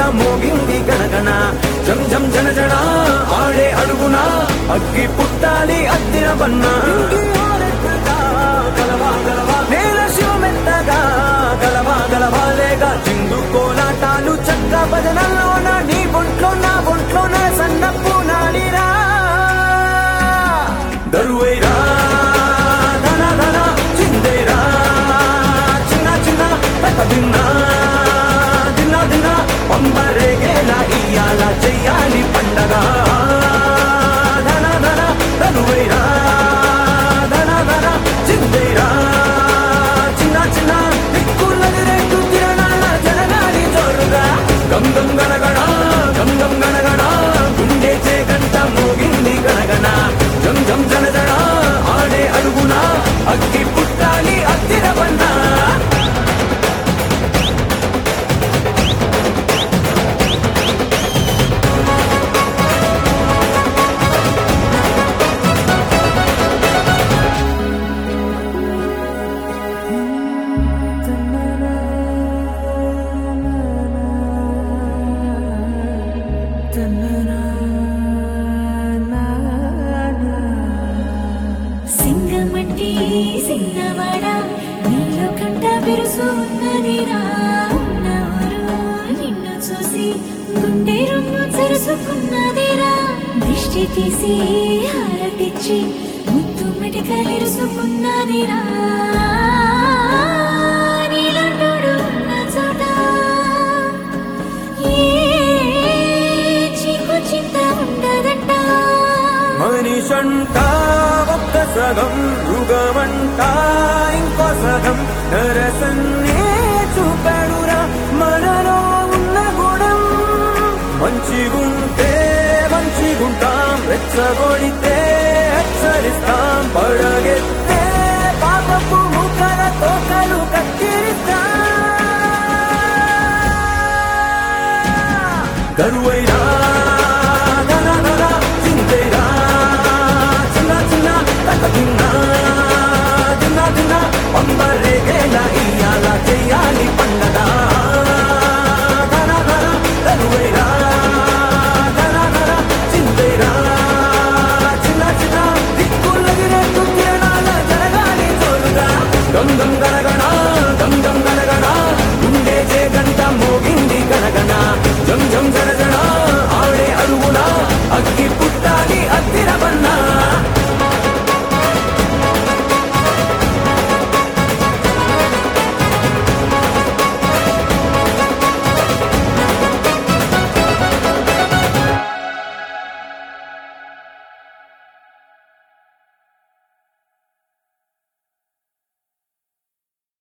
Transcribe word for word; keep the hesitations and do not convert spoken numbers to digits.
మోగింది గణగణ జం జం జన జన ఆడే అడుగున అగ్గి పుట్టాలి అద్దిన బన్న నేల శివమెత్తగా గలవా గలవాలేగా చిందు కోలాటాలు చక్క భజనల్లోన నీ ఒంట్లో నా ఒంట్లోన సన్నప్పు నాడిరా దరువైరా ధన ధన చిందేరా చిన్న చిన్న పెద్ద దిన్న దిన్న దిన్న పంబరేగేలా ఇయ్యాల చెయ్యాలి పండగ ధన ధన దరువైరా ధన ధన చిందేరా చిన్న చిన్న దిక్కులని రెండు తిరణాల జనగాలి జోరుగా గం గం గణగణ గం గం గణగణ గుండె చే గంట మోగింది గణగణ జం జం జన జన ఆడే అడుగున అగ్గి పుట్టాలి అద్దిన బన్నా సింగమట్టి సింగవాడ నీలో కంట విరుసున్నదిరా ఉన్నవారు నిన్ను చూసి గుండె రొమ్ము తెరుసుకున్నదిరా దిష్టి తీసి హారతిచ్చి ముద్దు మెటికలిరుసుకున్నదిరా నీలంటోడు ఉన్న చోట ఏ చీకు చింత ఉండదంట మనిషంట ఒక్క సగం యుగమంట ఇంకో సగం నరసన్నే చూపాడురా మనలో ఉన్న గుణం మంచిగుంటే మంచిగుంటాం రెచ్చగొడితే హెచ్చరిస్తాం పడగెత్తే పాపపు ముఖల తోకలు కత్తిరిస్తాం కరువైనా